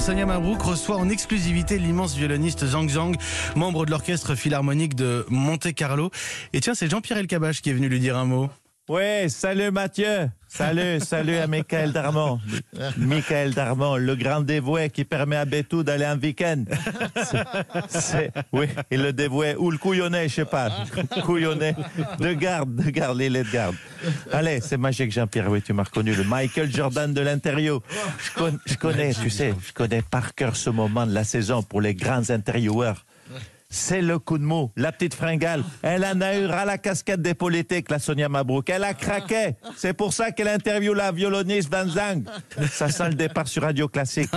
Sonia Mabrouk reçoit en exclusivité l'immense violoniste Zhang Zhang, membre de l'orchestre philharmonique de Monte-Carlo. Et tiens, c'est Jean-Pierre Elkabbach qui est venu lui dire un mot. Ouais, salut Mathieu. Salut à Michael Darmon. Michael Darmon, le grand dévoué qui permet à Bétou d'aller en week-end. Oui, il le dévoué, ou le couillonnet, je sais pas. Couillonnet, de garde, il est de garde. Allez, c'est magique Jean-Pierre, oui, tu m'as reconnu, le Michael Jordan de l'interview. Je connais par cœur ce moment de la saison pour les grands intervieweurs. C'est le coup de mou, la petite fringale. Elle en a eu ras la casquette des politiques, la Sonia Mabrouk. Elle a craqué. C'est pour ça qu'elle interviewe la violoniste Zhang Zhang. Ça sent le départ sur Radio Classique.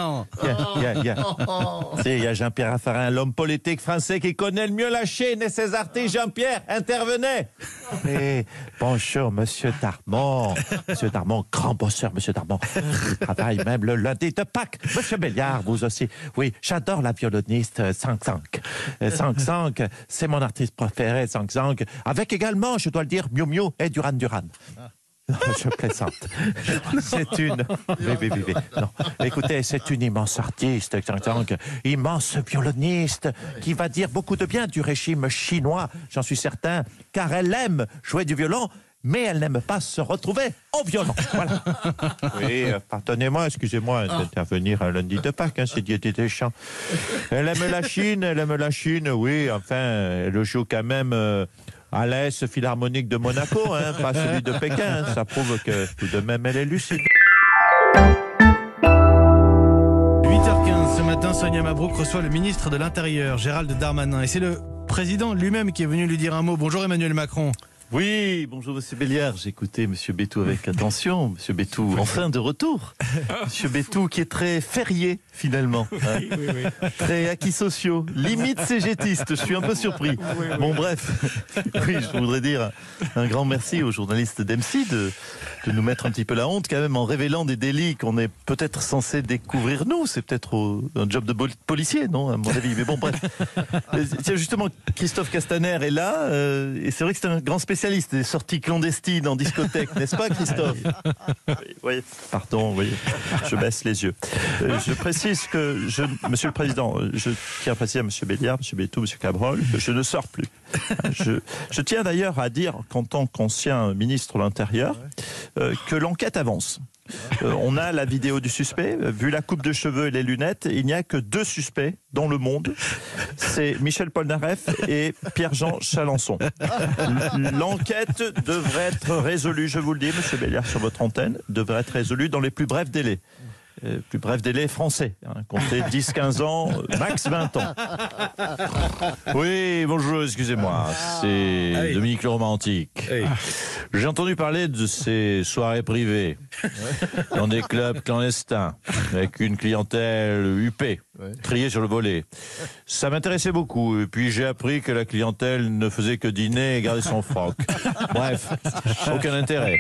Il y a Jean-Pierre Raffarin, l'homme politique français qui connaît le mieux la Chine et ses artistes. Jean-Pierre, intervenez. Et bonjour, monsieur Darmon. Monsieur Darmon, grand bosseur, monsieur Darmon. Travaille même le lundi de Pâques. Monsieur Béliard, vous aussi. Oui, j'adore la violoniste Zhang Zhang. Zhang Zhang, c'est mon artiste préféré, Zhang Zhang, avec également, je dois le dire, Miu Miu et Duran Duran. Je plaisante. C'est une... Oui. Non. Écoutez, c'est une immense artiste, Zhang Zhang, immense violoniste, qui va dire beaucoup de bien du régime chinois, j'en suis certain, car elle aime jouer du violon, mais elle n'aime pas se retrouver au violon. Voilà. Oui, pardonnez-moi, excusez-moi d'intervenir un lundi de Pâques, c'est Didier Deschamps. Elle aime la Chine, oui, enfin, elle joue quand même à l'Est philharmonique de Monaco, pas celui de Pékin. Ça prouve que tout de même, elle est lucide. 8h15 ce matin, Sonia Mabrouk reçoit le ministre de l'Intérieur, Gérald Darmanin. Et c'est le président lui-même qui est venu lui dire un mot. Bonjour Emmanuel Macron. Oui, bonjour Monsieur Béliard, j'ai écouté Monsieur Bétou avec attention, Monsieur Bétou enfin de retour, Monsieur Bétou qui est très férié finalement, Oui. très acquis sociaux, limite cégétiste, je suis un peu surpris. Bon bref, oui, je voudrais dire un grand merci aux journalistes d'MC de nous mettre un petit peu la honte quand même en révélant des délits qu'on est peut-être censé découvrir nous, c'est peut-être un job de policier, non à mon avis, mais bon bref. Tiens, justement, Christophe Castaner est là, et c'est vrai que c'est un grand spécialiste des sorties clandestines en discothèque, n'est-ce pas Christophe? Oui, pardon, oui, je baisse les yeux. Je précise que, Monsieur le Président, je tiens à préciser à Monsieur Béliard, Monsieur Bétou, Monsieur Cabrol, que je ne sors plus. Je tiens d'ailleurs à dire qu'en tant qu'ancien ministre de l'Intérieur, que l'enquête avance. On a la vidéo du suspect. Vu la coupe de cheveux et les lunettes, il n'y a que 2 suspects dans le monde. C'est Michel Polnareff et Pierre-Jean Chalençon. L'enquête devrait être résolue, je vous le dis, Monsieur Béliard, sur votre antenne, devrait être résolue dans les plus brefs délais. Plus bref délai français, comptez 10-15 ans, max 20 ans. Oui, bonjour, excusez-moi, c'est Dominique le Romantique. J'ai entendu parler de ces soirées privées dans des clubs clandestins avec une clientèle huppée, triée sur le volet. Ça m'intéressait beaucoup, et puis j'ai appris que la clientèle ne faisait que dîner et garder son froc. Bref, aucun intérêt.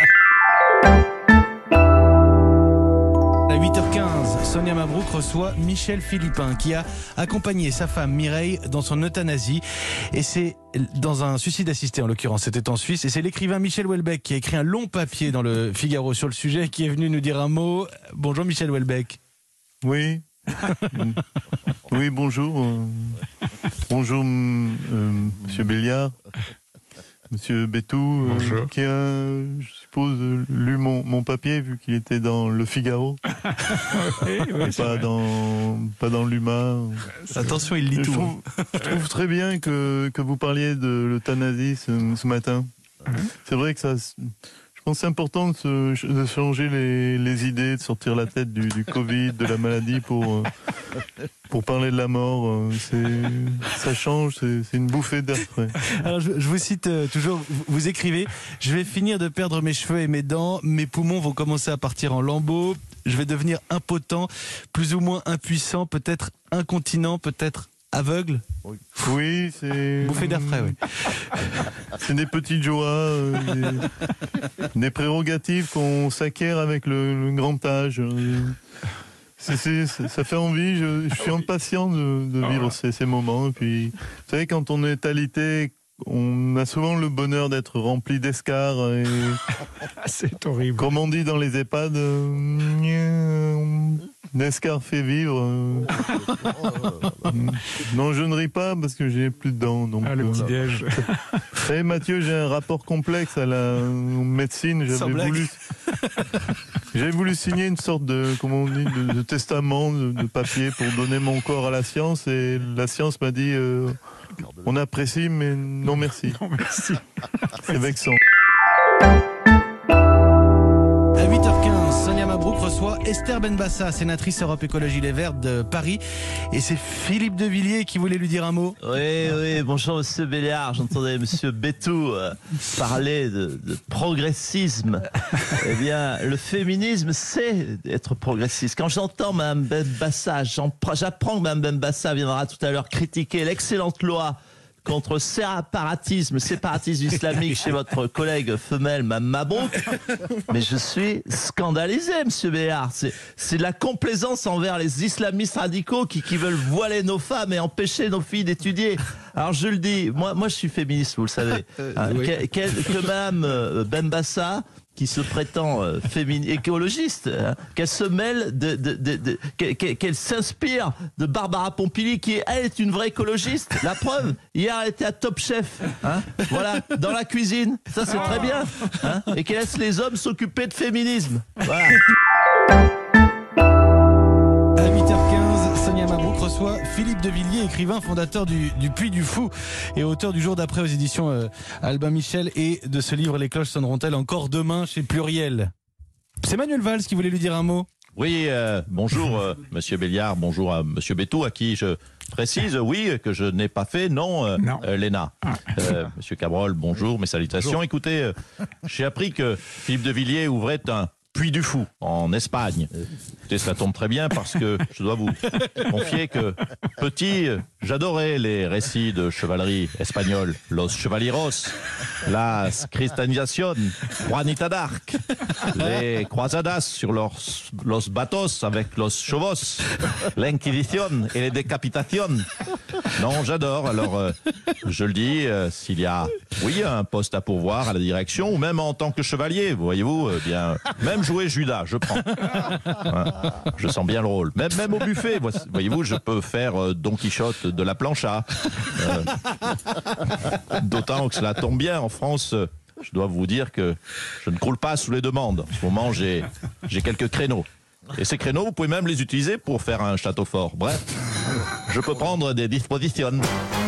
À 8h15, Sonia Mabrouk reçoit Michel Philippin qui a accompagné sa femme Mireille dans son euthanasie, et c'est dans un suicide assisté en l'occurrence, c'était en Suisse, et c'est l'écrivain Michel Houellebecq qui a écrit un long papier dans le Figaro sur le sujet qui est venu nous dire un mot. Bonjour Michel Houellebecq. Oui. Oui, bonjour. Bonjour Monsieur Béliard, Monsieur Bétou, qui a, je suppose, lu mon papier vu qu'il était dans le Figaro. Pas dans l'Humain. Attention, il lit tout. Je trouve très bien que vous parliez de l'euthanasie ce matin. C'est vrai que ça... Je pense que c'est important de changer les idées, de sortir la tête du Covid, de la maladie pour parler de la mort. Ça change, c'est une bouffée d'air frais. Alors je vous cite toujours, vous écrivez: je vais finir de perdre mes cheveux et mes dents, mes poumons vont commencer à partir en lambeaux, je vais devenir impotent, plus ou moins impuissant, peut-être incontinent, peut-être aveugle. Oui, c'est... Bouffée d'air frais, oui. C'est des petites joies, des prérogatives qu'on s'acquiert avec le grand âge. Ça fait envie, je suis impatient de vivre ces moments. Et puis, vous savez, quand on est alité, on a souvent le bonheur d'être rempli d'escarres. Et... C'est horrible. Comme on dit dans les EHPAD, Nescar fait vivre. Non, je ne ris pas parce que j'ai plus de dents. Donc, le petit-déj. Vous savez, Mathieu, j'ai un rapport complexe à la médecine. J'avais voulu signer une sorte de, comment on dit, de testament, de papier pour donner mon corps à la science. Et la science m'a dit, on apprécie, mais non merci. Non, merci. C'est vexant. À 8h15, Sonia Mabrouk reçoit Esther Benbassa, sénatrice Europe Écologie Les Verts de Paris. Et c'est Philippe de Villiers qui voulait lui dire un mot. Oui, bonjour Monsieur Béliard. J'entendais Monsieur Bétou parler de progressisme. Eh bien, le féminisme, c'est être progressiste. Quand j'entends Mme Benbassa, j'apprends que Mme Benbassa viendra tout à l'heure critiquer l'excellente loi contre séparatisme islamique chez votre collègue femelle, Mme Mabrouk. Mais je suis scandalisé, Monsieur Béard. C'est de la complaisance envers les islamistes radicaux qui veulent voiler nos femmes et empêcher nos filles d'étudier. Alors je le dis, moi je suis féministe, vous le savez. Que Mme Benbassa, qui se prétend écologiste, qu'elle se mêle qu'elle s'inspire de Barbara Pompili, qui elle est une vraie écologiste. La preuve, hier elle était à Top Chef, voilà, dans la cuisine, ça c'est très bien, et qu'elle laisse les hommes s'occuper de féminisme. Voilà. À 8h15, Sonia Mabrouk reçoit Philippe de Villiers, écrivain, fondateur du Puy du Fou et auteur du Jour d'après aux éditions Albin Michel et de ce livre Les cloches sonneront-elles encore demain chez Pluriel. C'est Manuel Valls qui voulait lui dire un mot. Oui, bonjour Monsieur Béliard, bonjour à Monsieur Bétou, à qui je précise, oui, que je n'ai pas fait, non. Léna. Monsieur Cabrol, bonjour, mes salutations. Bonjour. Écoutez, j'ai appris que Philippe de Villiers ouvrait un Puy du Fou en Espagne. Écoutez, ça tombe très bien parce que je dois vous confier que petit, j'adorais les récits de chevalerie espagnole, Los Chevaleros, Las Cristanización, Juanita d'Arc, les croisadas sur los batos avec los chevos, l'Inquisition et les décapitations. Non, j'adore. Alors, je le dis, s'il y a, oui, un poste à pourvoir à la direction, ou même en tant que chevalier, voyez-vous, bien, même jouer Judas, je prends. Je sens bien le rôle. Même au buffet, voyez-vous, je peux faire Don Quichotte de la plancha. D'autant que cela tombe bien, en France, je dois vous dire que je ne croule pas sous les demandes. En ce moment, j'ai quelques créneaux. Et ces créneaux, vous pouvez même les utiliser pour faire un château fort. Bref, je peux prendre des dispositions.